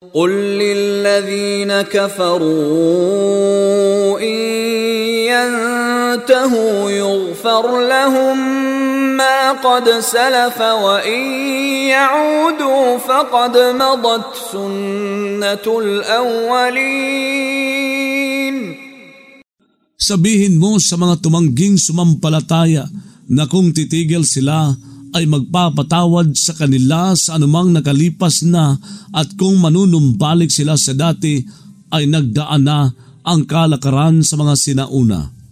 قل للذين كفروا إن ينتهوا يغفر لهم ما قد سلف وإن يعودوا فقد مضت سنة الأولين. Sabihin mo sa mga tumangging sumampalataya na kung titigil sila ay magpapatawad sa kanila sa anumang nakalipas na at kung manunumbalik sila sa dati ay nagdaan na ang kalakaran sa mga sinauna.